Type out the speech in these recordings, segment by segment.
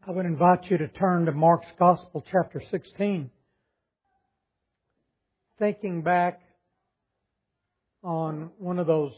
I would invite you to turn to Mark's Gospel, chapter 16. Thinking back on one of those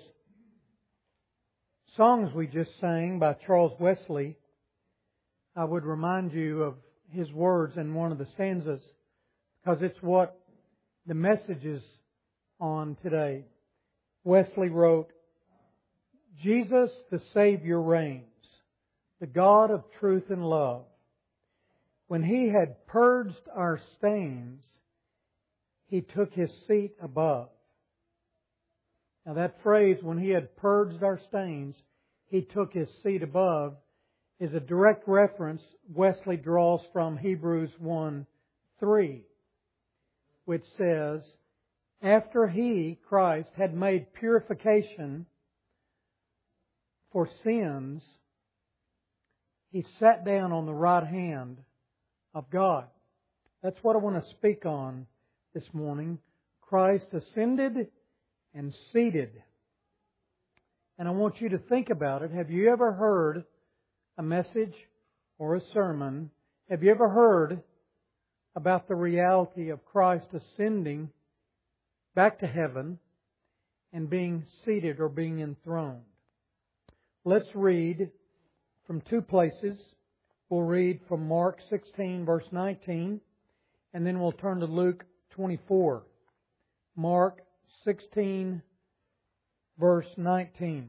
songs we just sang by Charles Wesley, I would remind you of his words in one of the stanzas, because it's what the message is on today. Wesley wrote, "Jesus the Savior reigns, the God of truth and love. When He had purged our stains, He took His seat above." Now that phrase, when He had purged our stains, He took His seat above, is a direct reference Wesley draws from Hebrews 1:3, which says, after He, Christ, had made purification for sins, He sat down on the right hand of God. That's what I want to speak on this morning. Christ ascended and seated. And I want you to think about it. Have you ever heard a message or a sermon? Have you ever heard about the reality of Christ ascending back to heaven and being seated or being enthroned? Let's read from two places. We'll read from Mark 16, verse 19, and then we'll turn to Luke 24. Mark 16, verse 19.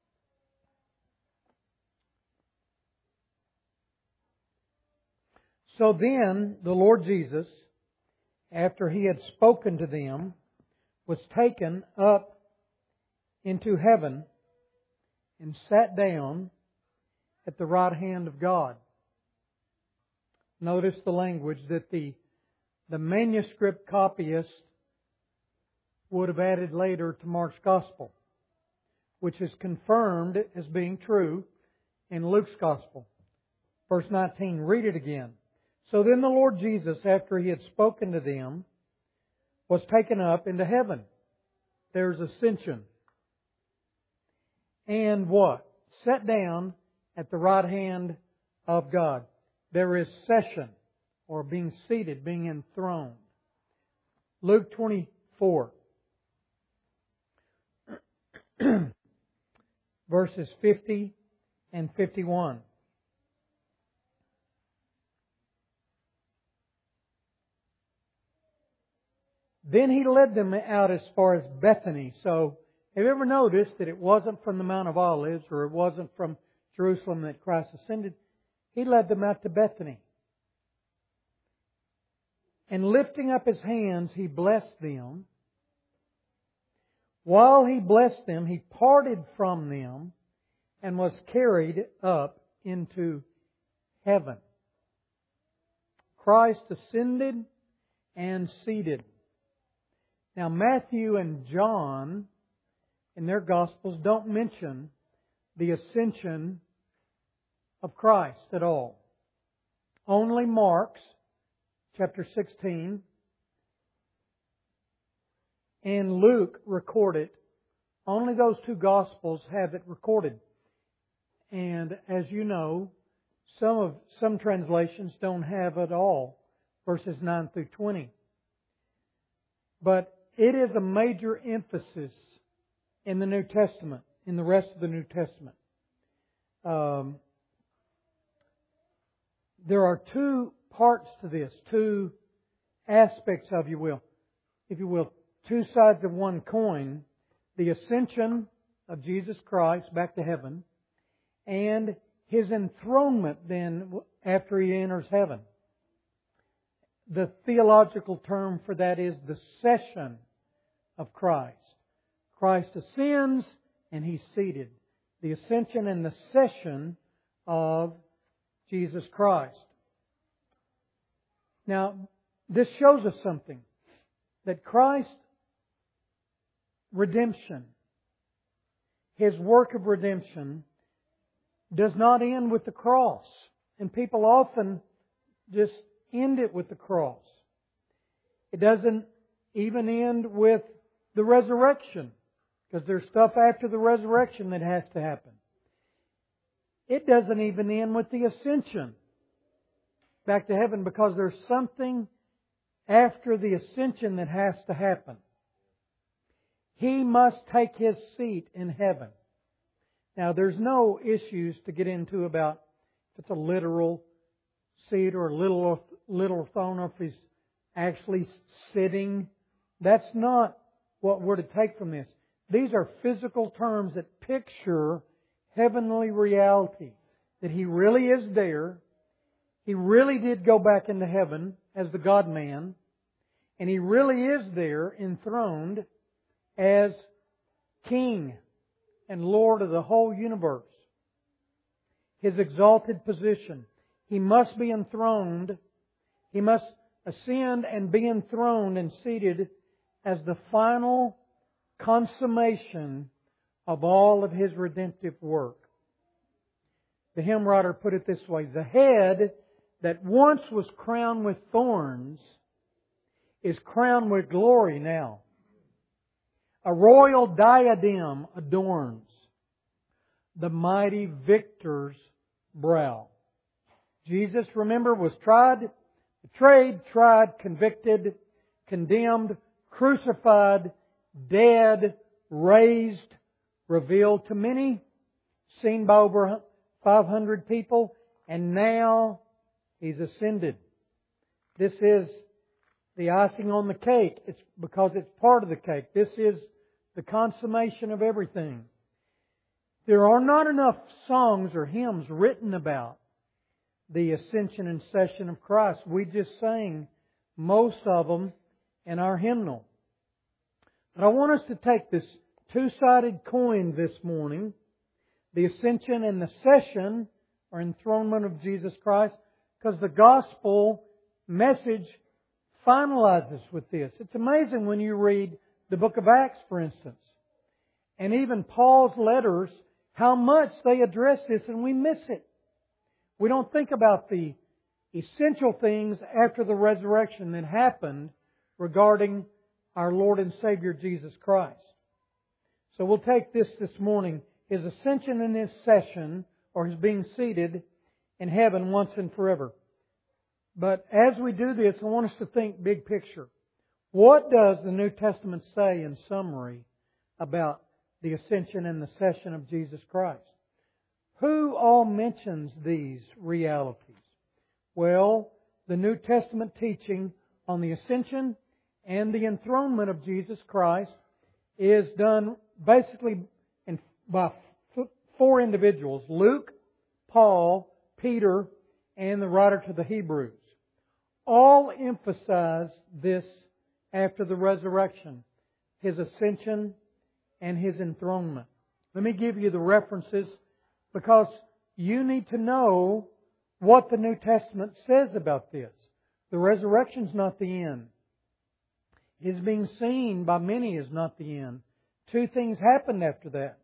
So then the Lord Jesus, after He had spoken to them, was taken up into heaven and sat down at the right hand of God. Notice the language that the manuscript copyist would have added later to Mark's Gospel, which is confirmed as being true in Luke's Gospel. Verse 19, read it again. So then the Lord Jesus, after He had spoken to them, was taken up into heaven. There's ascension. And what? Sat down at the right hand of God. There is session, or being seated, being enthroned. Luke 24, verses 50 and 51. Then He led them out as far as Bethany. So, have you ever noticed that it wasn't from the Mount of Olives, or it wasn't from Jerusalem that Christ ascended? He led them out to Bethany. And lifting up His hands, He blessed them. While He blessed them, He parted from them and was carried up into heaven. Christ ascended and seated. Now Matthew and John, in their Gospels, don't mention the ascension of Christ at all. Only Mark's, chapter 16, and Luke record it. Only those two Gospels have it recorded. And as you know, some translations don't have it all, verses 9 through 20. But it is a major emphasis in the New Testament, in the rest of the New Testament. There are two parts to this, two aspects of, if you will, two sides of one coin. The ascension of Jesus Christ back to heaven, and His enthronement then after He enters heaven. The theological term for that is the session of Christ. Christ ascends and He's seated. The ascension and the session of Jesus Christ. Now, this shows us something. That Christ's redemption, His work of redemption, does not end with the cross. And people often just end it with the cross. It doesn't even end with the resurrection, because there's stuff after the resurrection that has to happen. It doesn't even end with the ascension. back to heaven because there's something after the ascension that has to happen. He must take His seat in heaven. Now, there's no issues to get into about if it's a literal seat or a literal throne or if He's actually sitting. That's not what we're to take from this. These are physical terms that picture heavenly reality. That He really is there. He really did go back into heaven as the God-man. And He really is there enthroned as King and Lord of the whole universe. His exalted position. He must be enthroned. He must ascend and be enthroned and seated as the final consummation of all of His redemptive work. The hymn writer put it this way: the head that once was crowned with thorns is crowned with glory now. A royal diadem adorns the mighty victor's brow. Jesus, remember, was tried, betrayed, convicted, condemned, crucified, dead, raised, revealed to many, seen by over 500 people, and now He's ascended. This is the icing on the cake. It's because it's part of the cake. This is the consummation of everything. There are not enough songs or hymns written about the ascension and session of Christ. We just sang most of them in our hymnal. But I want us to take this two-sided coin this morning, the ascension and the session or enthronement of Jesus Christ, because the gospel message finalizes with this. It's amazing when you read the book of Acts, for instance, and even Paul's letters, how much they address this, and we miss it. We don't think about the essential things after the resurrection that happened regarding our Lord and Savior Jesus Christ. So we'll take this morning, His ascension and His session, or His being seated in heaven once and forever. But as we do this, I want us to think big picture. What does the New Testament say in summary about the ascension and the session of Jesus Christ? Who all mentions these realities? Well, the New Testament teaching on the ascension and the enthronement of Jesus Christ is done basically by four individuals: Luke, Paul, Peter, and the writer to the Hebrews. All emphasize this after the resurrection, His ascension and His enthronement. Let me give you the references because you need to know what the New Testament says about this. The resurrection's not the end. His being seen by many is not the end. Two things happened after that.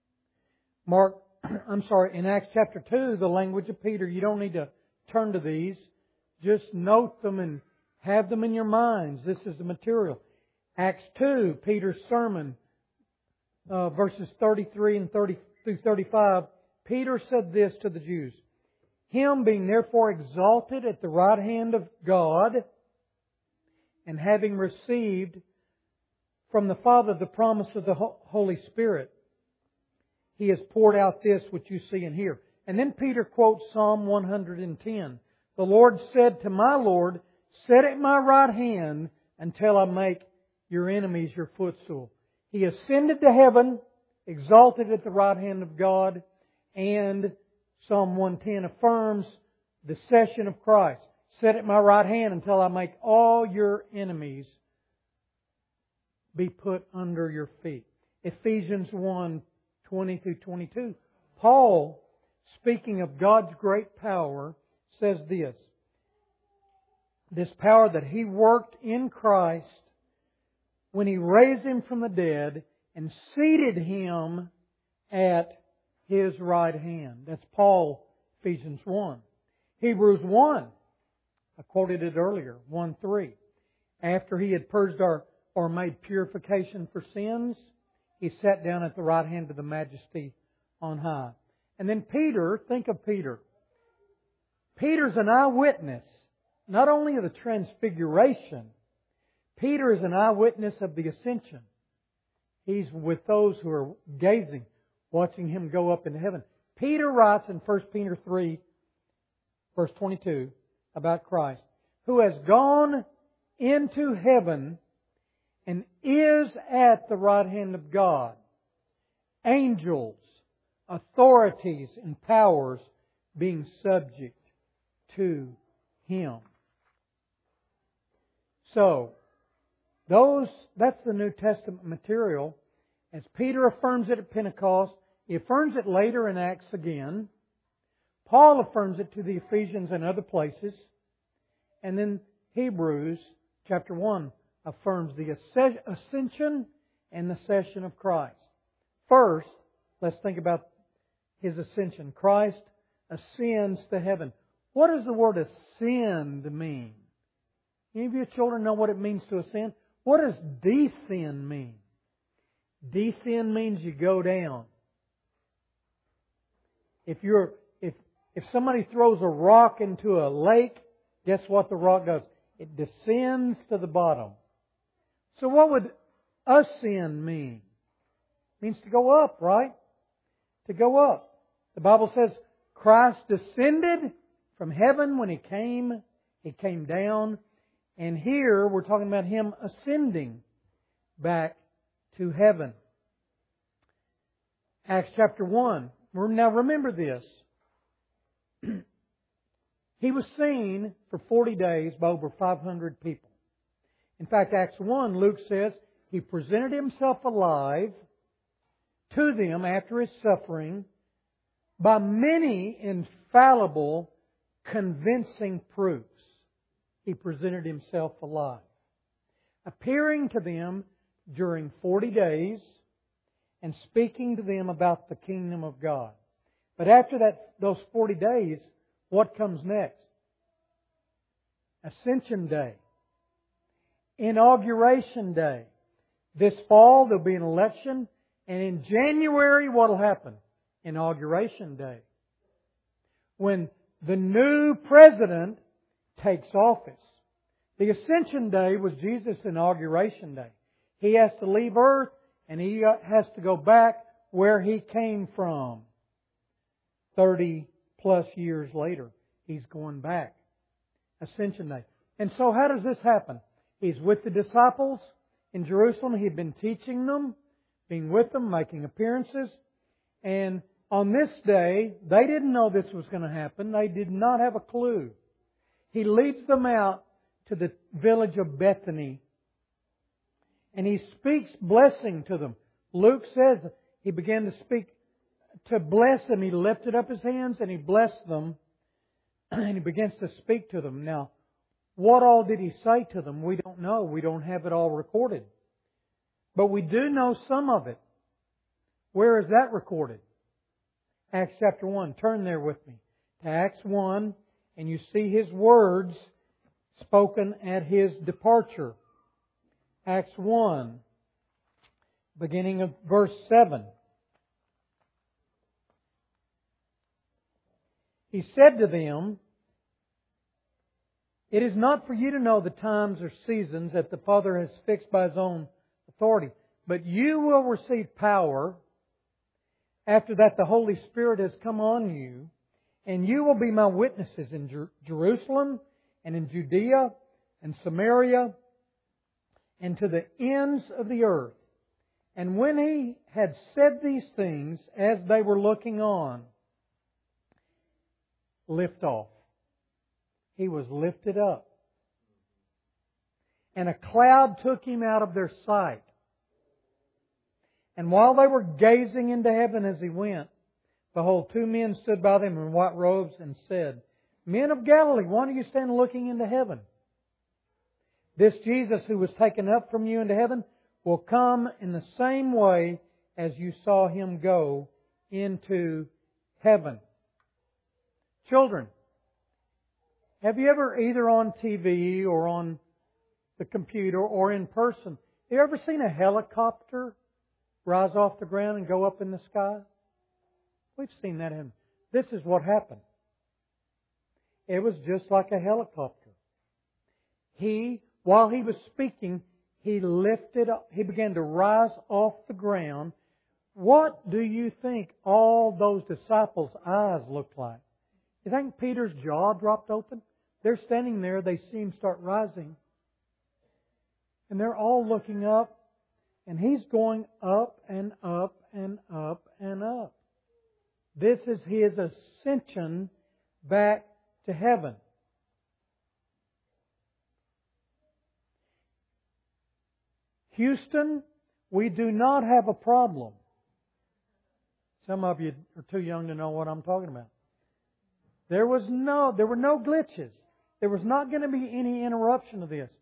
In Acts chapter 2, the language of Peter, you don't need to turn to these. Just note them and have them in your minds. This is the material. Acts 2, Peter's sermon, verses 33 and 30 through 35. Peter said this to the Jews: Him being therefore exalted at the right hand of God, and having received from the Father the promise of the Holy Spirit, He has poured out this which you see and hear. And then Peter quotes Psalm 110. The Lord said to my Lord, sit at my right hand until I make your enemies your footstool. He ascended to heaven, exalted at the right hand of God, and Psalm 110 affirms the session of Christ. Sit at my right hand until I make all your enemies be put under your feet. Ephesians 1, 20 through 22. Paul, speaking of God's great power, says this power that He worked in Christ when He raised Him from the dead and seated Him at His right hand. That's Paul, Ephesians 1. Hebrews 1, I quoted it earlier, 1:3. After He had purged or made purification for sins, He sat down at the right hand of the Majesty on high. And then Peter, think of Peter. Peter's an eyewitness not only of the transfiguration, Peter is an eyewitness of the ascension. He's with those who are gazing, watching Him go up into heaven. Peter writes in 1 Peter 3, verse 22, about Christ, who has gone into heaven and is at the right hand of God. Angels, authorities, and powers being subject to Him. So, that's the New Testament material. As Peter affirms it at Pentecost, he affirms it later in Acts again. Paul affirms it to the Ephesians and other places. And then Hebrews chapter 1 affirms the ascension and the session of Christ. First, let's think about His ascension. Christ ascends to heaven. What does the word ascend mean? Any of you children know what it means to ascend? What does descend mean? Descend means you go down. If somebody throws a rock into a lake, guess what the rock does? It descends to the bottom. So what would ascend mean? It means to go up, right? To go up. The Bible says Christ descended from heaven when He came down. And here we're talking about Him ascending back to heaven. Acts chapter 1. Now remember this. He was seen for 40 days by over 500 people. In fact, Acts 1, Luke says, He presented Himself alive to them after His suffering by many infallible, convincing proofs. He presented Himself alive, appearing to them during 40 days and speaking to them about the kingdom of God. But after those 40 days, what comes next? Ascension Day. Inauguration Day. This fall there'll be an election, and in January what will happen? Inauguration Day. When the new president takes office. The Ascension Day was Jesus' inauguration day. He has to leave earth and He has to go back where He came from. 30 plus years later, He's going back. Ascension Day. And so how does this happen? He's with the disciples in Jerusalem. He'd been teaching them, being with them, making appearances. And on this day, they didn't know this was going to happen. They did not have a clue. He leads them out to the village of Bethany. And He speaks blessing to them. Luke says He began to speak to bless them. He lifted up His hands and He blessed them. And He begins to speak to them. Now, what all did He say to them? We don't know. We don't have it all recorded. But we do know some of it. Where is that recorded? Acts chapter 1. Turn there with me to Acts 1. And you see His words spoken at His departure. Acts 1, beginning of verse 7. He said to them, It is not for you to know the times or seasons that the Father has fixed by His own authority, but you will receive power after that the Holy Spirit has come on you, and you will be my witnesses in Jerusalem and in Judea and Samaria and to the ends of the earth. And when He had said these things, as they were looking on, lift off. He was lifted up. And a cloud took Him out of their sight. And while they were gazing into heaven as He went, behold, two men stood by them in white robes and said, Men of Galilee, why do you stand looking into heaven? This Jesus who was taken up from you into heaven will come in the same way as you saw Him go into heaven. Children, have you ever, either on TV or on the computer or in person, have you ever seen a helicopter rise off the ground and go up in the sky? We've seen that. This is what happened. It was just like a helicopter. while He was speaking, He lifted up, He began to rise off the ground. What do you think all those disciples' eyes looked like? You think Peter's jaw dropped open? They're standing there, they see Him start rising. And they're all looking up, and He's going up and up and up and up. This is His ascension back to heaven. Houston, we do not have a problem. Some of you are too young to know what I'm talking about. There were no glitches. There was not going to be any interruption of this.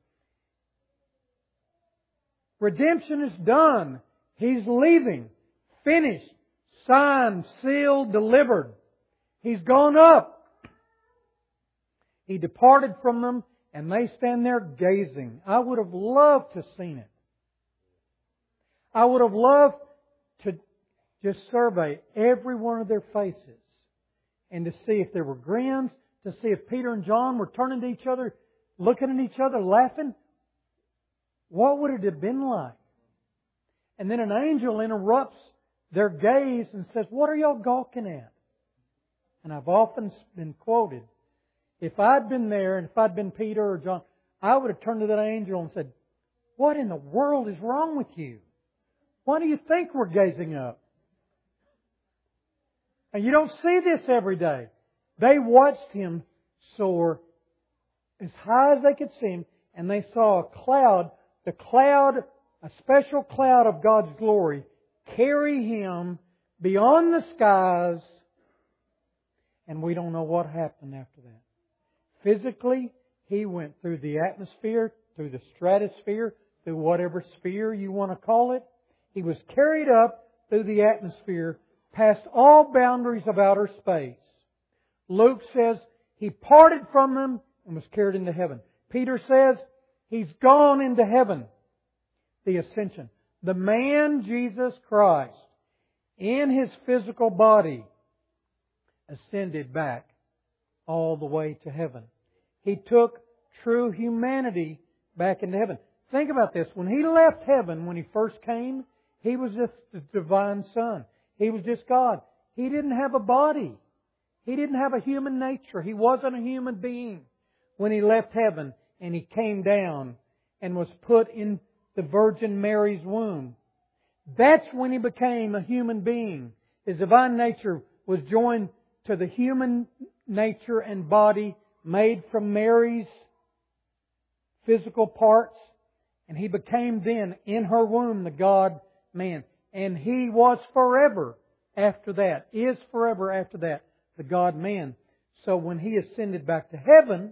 Redemption is done. He's leaving. Finished. Signed, sealed, delivered. He's gone up. He departed from them, and they stand there gazing. I would have loved to have seen it. I would have loved to just survey every one of their faces and to see if there were grins, to see if Peter and John were turning to each other, looking at each other, laughing. What would it have been like? And then an angel interrupts their gaze and says, "What are y'all gawking at?" And I've often been quoted, if I'd been there and if I'd been Peter or John, I would have turned to that angel and said, "What in the world is wrong with you? Why do you think we're gazing up?" And you don't see this every day. They watched Him soar as high as they could see Him, and they saw a cloud, a special cloud of God's glory, carry Him beyond the skies, and we don't know what happened after that. Physically, He went through the atmosphere, through the stratosphere, through whatever sphere you want to call it. He was carried up through the atmosphere, past all boundaries of outer space. Luke says He parted from them and was carried into heaven. Peter says He's gone into heaven. The ascension. The man Jesus Christ, in His physical body, ascended back all the way to heaven. He took true humanity back into heaven. Think about this. When He left heaven, when He first came, He was just the divine Son. He was just God. He didn't have a body. He didn't have a human nature. He wasn't a human being when He left heaven and He came down and was put in the Virgin Mary's womb. That's when He became a human being. His divine nature was joined to the human nature and body made from Mary's physical parts. And He became then, in her womb, the God-man. And He was forever after that, is forever after that, the God-man. So when He ascended back to heaven,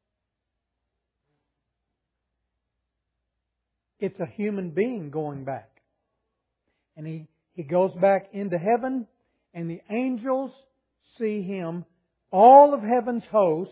it's a human being going back. And He goes back into heaven, and the angels see Him, all of heaven's host,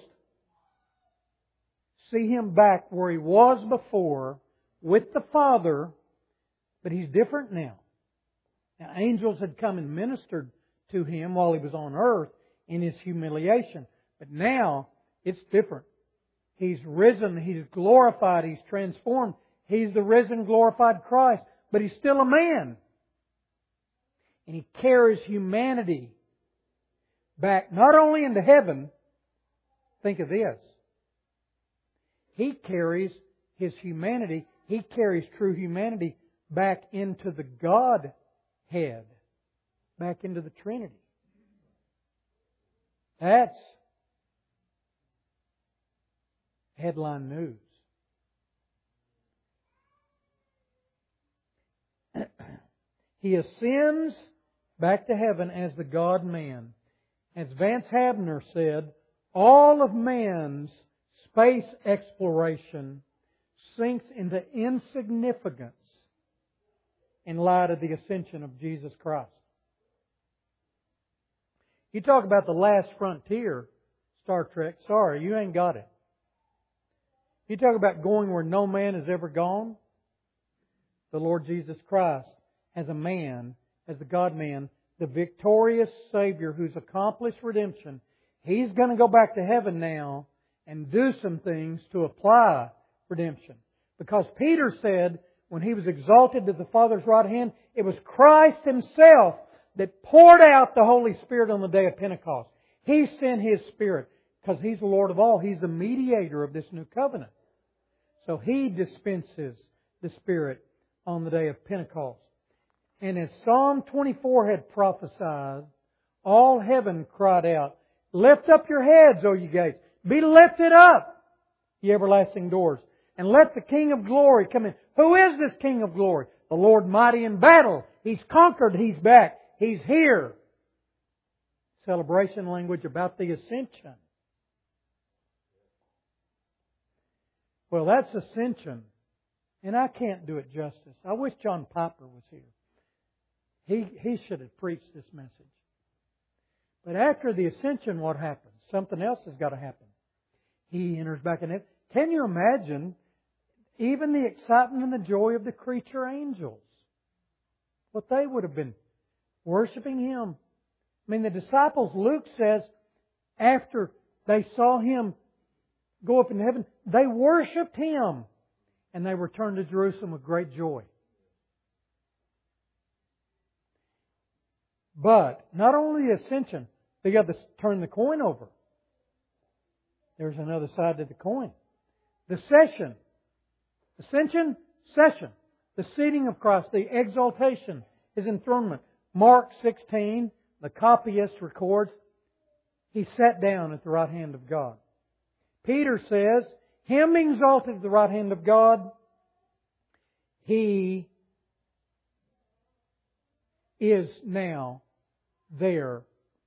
see Him back where He was before with the Father, but He's different now. Now, angels had come and ministered to Him while He was on earth in His humiliation. But now, it's different. He's risen, He's glorified, He's transformed. He's the risen, glorified Christ. But He's still a man. And He carries humanity back, not only into heaven, think of this. He carries His humanity, He carries true humanity back into the Godhead, back into the Trinity. That's headline news. He ascends back to heaven as the God-man. As Vance Havner said, all of man's space exploration sinks into insignificance in light of the ascension of Jesus Christ. You talk about the last frontier, Star Trek, sorry, you ain't got it. You talk about going where no man has ever gone, the Lord Jesus Christ, as a man, as the God-man, the victorious Savior who's accomplished redemption, He's going to go back to heaven now and do some things to apply redemption. Because Peter said, when he was exalted to the Father's right hand, it was Christ Himself that poured out the Holy Spirit on the day of Pentecost. He sent His Spirit because He's the Lord of all. He's the mediator of this new covenant. So He dispenses the Spirit on the day of Pentecost. And as Psalm 24 had prophesied, all heaven cried out, "Lift up your heads, O ye gates. Be lifted up, ye everlasting doors. And let the King of glory come in." Who is this King of glory? The Lord mighty in battle. He's conquered. He's back. He's here. Celebration language about the ascension. Well, that's ascension. And I can't do it justice. I wish John Piper was here. He should have preached this message. But after the ascension, what happens? Something else has got to happen. He enters back in heaven. Can you imagine even the excitement and the joy of the creature angels? What they would have been worshiping Him. I mean, the disciples, Luke says, after they saw Him go up into heaven, they worshipped Him. And they returned to Jerusalem with great joy. But not only the ascension, they got to turn the coin over. There's another side to the coin. The session. Ascension, session. The seating of Christ, the exaltation, His enthronement. Mark 16, the copyist records, He sat down at the right hand of God. Peter says, Him being exalted at the right hand of God, He is now there.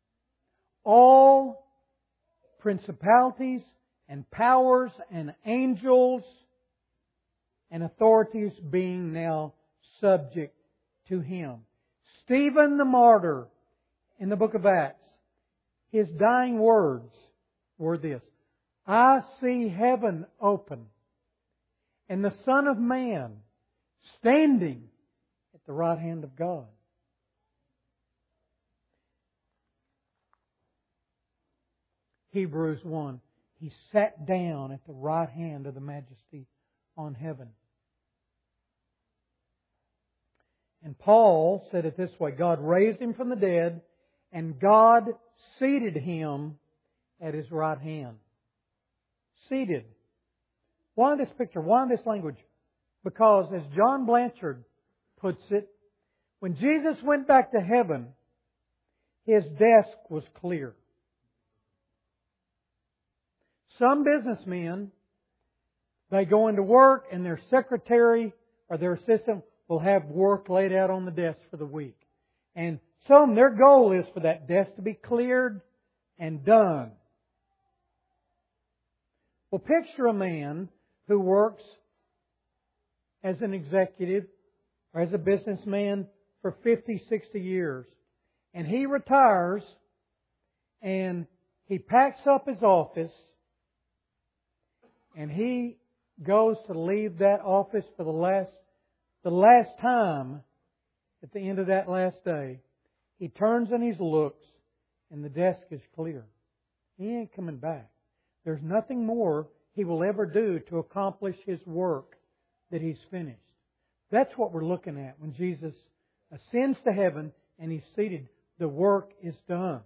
All principalities and powers and angels and authorities being now subject to Him. Stephen the martyr in the book of Acts, his dying words were this: "I see heaven open and the Son of Man standing at the right hand of God." Hebrews 1, He sat down at the right hand of the Majesty on heaven. And Paul said it this way: God raised Him from the dead, and God seated Him at His right hand. Seated. Why this picture? Why this language? Because, as John Blanchard puts it, when Jesus went back to heaven, His desk was clear. Some businessmen, they go into work and their secretary or their assistant will have work laid out on the desk for the week. And some, their goal is for that desk to be cleared and done. Well, picture a man who works as an executive or as a businessman for 50, 60 years. And he retires and he packs up his office and he goes to leave that office for the last time at the end of that last day. He turns and he looks and the desk is clear. He ain't coming back. There's nothing more he will ever do to accomplish his work that He's finished. That's what we're looking at when Jesus ascends to heaven and He's seated. The work is done.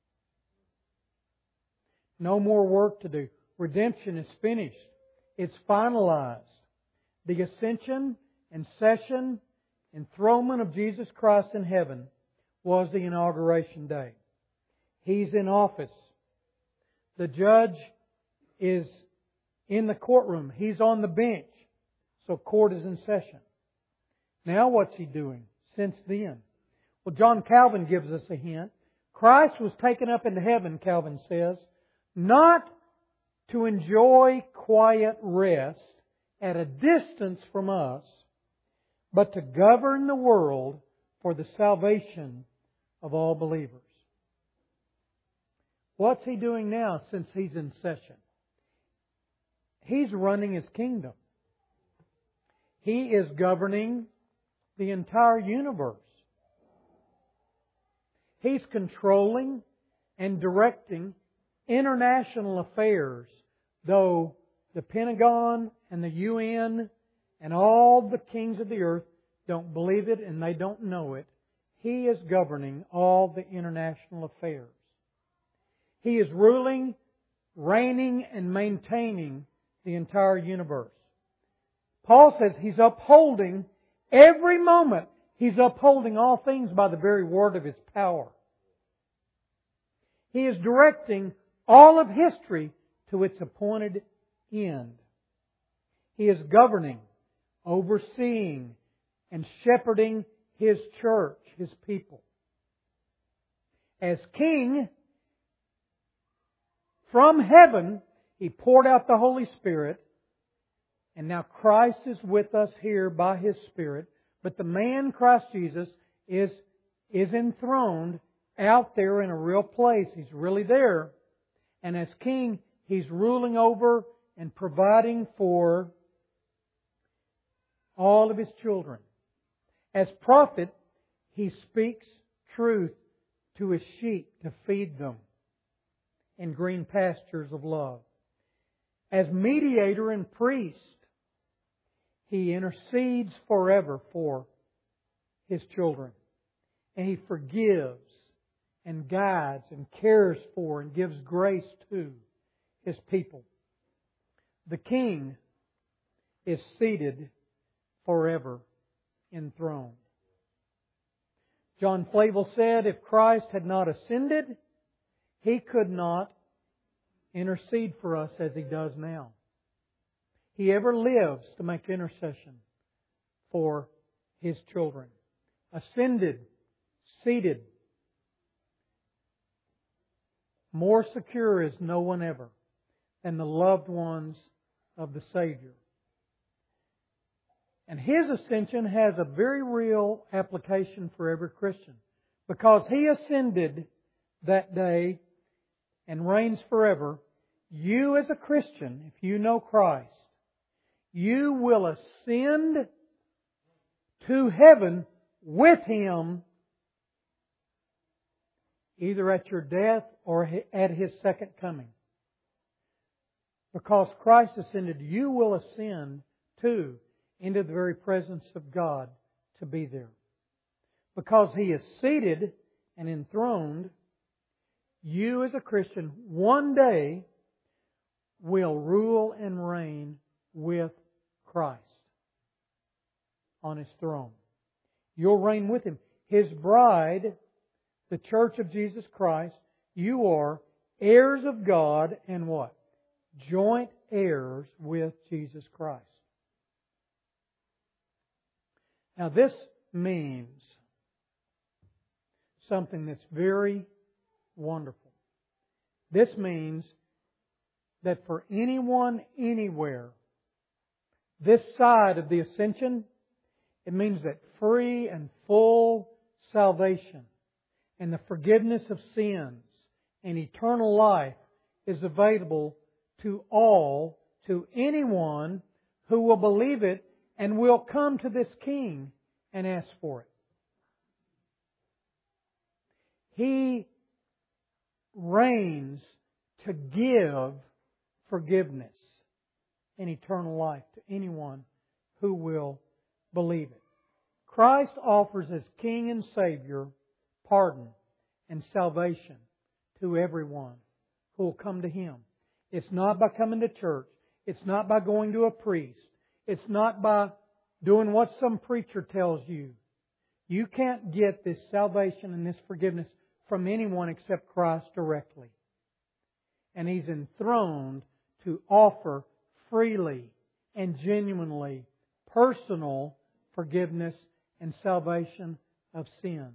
No more work to do. Redemption is finished. It's finalized. The ascension and session, enthronement of Jesus Christ in heaven was the inauguration day. He's in office. The judge is in the courtroom. He's on the bench. So court is in session. Now what's He doing since then? Well, John Calvin gives us a hint. Christ was taken up into heaven, Calvin says, not to enjoy quiet rest at a distance from us, but to govern the world for the salvation of all believers. What's He doing now since He's in session? He's running His kingdom. He is governing the entire universe. He's controlling and directing international affairs, though the Pentagon and the UN and all the kings of the earth don't believe it and they don't know it, He is governing all the international affairs. He is ruling, reigning, and maintaining the entire universe. Paul says He's upholding every moment. He's upholding all things by the very word of His power. He is directing all of history to its appointed end. He is governing, overseeing, and shepherding His church, His people. As King, from heaven, He poured out the Holy Spirit, and now Christ is with us here by His Spirit. But the man, Christ Jesus, is enthroned out there in a real place. He's really there. And as King, He's ruling over and providing for all of His children. As prophet, He speaks truth to His sheep to feed them in green pastures of love. As mediator and priest, He intercedes forever for His children. And He forgives and guides and cares for and gives grace to His people. The King is seated forever enthroned. John Flavel said, if Christ had not ascended, He could not intercede for us as He does now. He ever lives to make intercession for His children. Ascended, seated. More secure is no one ever than the loved ones of the Savior. And His ascension has a very real application for every Christian. Because He ascended that day and reigns forever, you as a Christian, if you know Christ, you will ascend to heaven with Him either at your death or at His second coming. Because Christ ascended, you will ascend too into the very presence of God to be there. Because He is seated and enthroned, you as a Christian one day will rule and reign with Christ on His throne. You'll reign with Him. His bride, the church of Jesus Christ, you are heirs of God and what? Joint heirs with Jesus Christ. Now this means something that's very wonderful. This means that for anyone, anywhere, this side of the ascension, it means that free and full salvation and the forgiveness of sins and eternal life is available to all, to anyone who will believe it and will come to this King and ask for it. He reigns to give forgiveness and eternal life to anyone who will believe it. Christ offers as King and Savior pardon and salvation to everyone who will come to Him. It's not by coming to church. It's not by going to a priest. It's not by doing what some preacher tells you. You can't get this salvation and this forgiveness from anyone except Christ directly. And He's enthroned to offer freely and genuinely personal forgiveness and salvation of sins.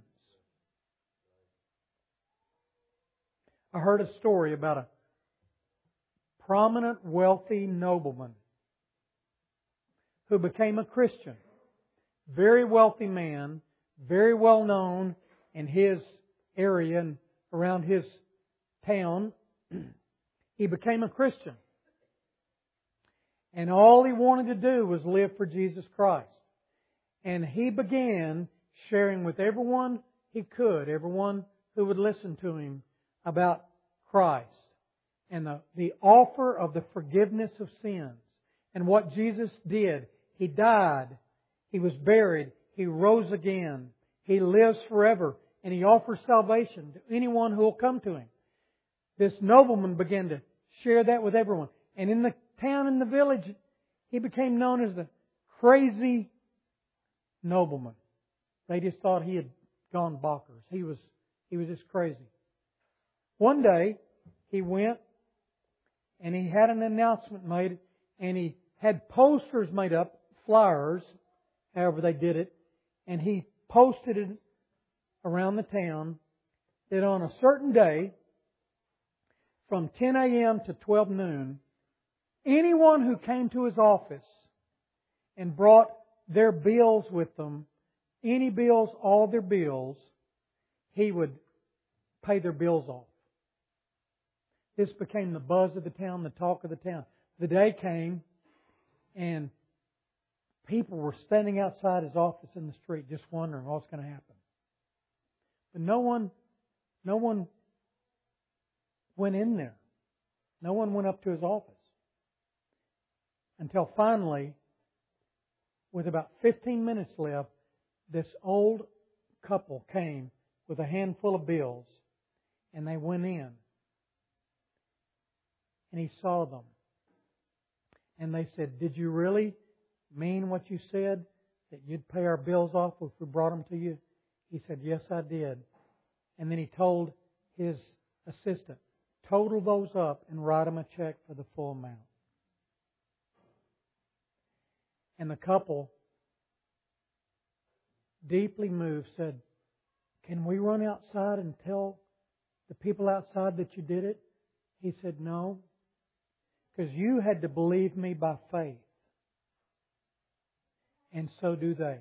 I heard a story about a prominent, wealthy nobleman who became a Christian. Very wealthy man, very well known in his area and around his town. He became a Christian. And all he wanted to do was live for Jesus Christ. And he began sharing with everyone he could, everyone who would listen to him, about Christ and the offer of the forgiveness of sins. And what Jesus did, He died, He was buried, He rose again, He lives forever, and He offers salvation to anyone who will come to Him. This nobleman began to share that with everyone. And in the town and the village, he became known as the crazy nobleman. They just thought he had gone bonkers. He was just crazy. One day, he went and he had an announcement made, and he had posters made up, flyers, however they did it, and he posted it around the town that on a certain day, from 10 a.m. to 12 noon, anyone who came to his office and brought their bills with them, any bills, all their bills, he would pay their bills off. This became the buzz of the town, the talk of the town. The day came and people were standing outside his office in the street just wondering what's going to happen. But no one went in there. No one went up to his office. Until finally, with about 15 minutes left, this old couple came with a handful of bills, and they went in. And he saw them. And they said, "Did you really mean what you said? That you'd pay our bills off if we brought them to you?" He said, "Yes, I did." And then he told his assistant, "Total those up and write them a check for the full amount." And the couple, deeply moved, said, "Can we run outside and tell the people outside that you did it?" He said, "No, because you had to believe me by faith. And so do they."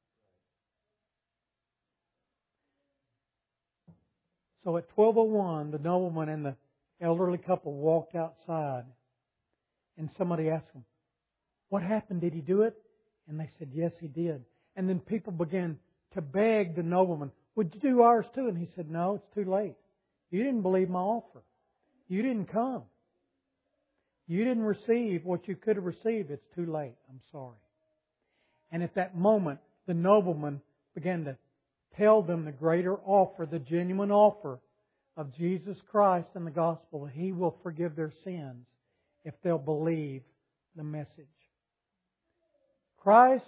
So at 12:01, the nobleman and the elderly couple walked outside, and somebody asked them, "What happened? Did he do it?" And they said, "Yes, he did." And then people began to beg the nobleman, "Would you do ours too?" And he said, "No, it's too late. You didn't believe my offer. You didn't come. You didn't receive what you could have received. It's too late. I'm sorry." And at that moment, the nobleman began to tell them the greater offer, the genuine offer of Jesus Christ and the gospel, that He will forgive their sins if they'll believe the message. Christ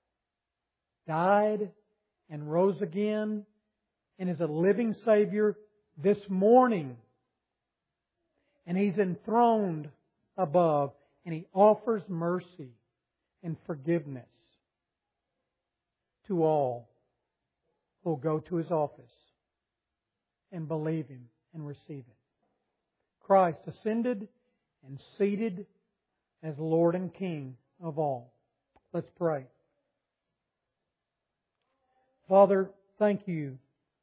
died and rose again and is a living Savior this morning. And He's enthroned above, and He offers mercy and forgiveness to all who will go to His office and believe Him and receive it. Christ ascended and seated as Lord and King of all. Let's pray. Father, thank You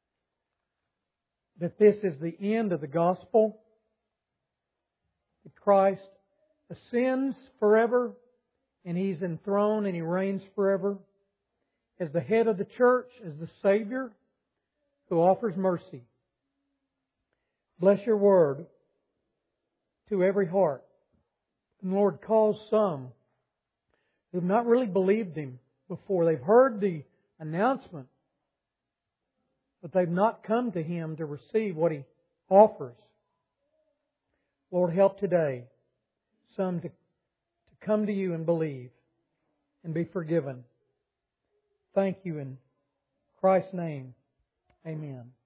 that this is the end of the gospel. That Christ ascends forever, and He's enthroned and He reigns forever as the head of the church, as the Savior who offers mercy. Bless Your word to every heart. And Lord, cause some who have not really believed Him before. They've heard the announcement, but they've not come to Him to receive what He offers. Lord, help today some to come to You and believe and be forgiven. Thank You in Christ's name. Amen.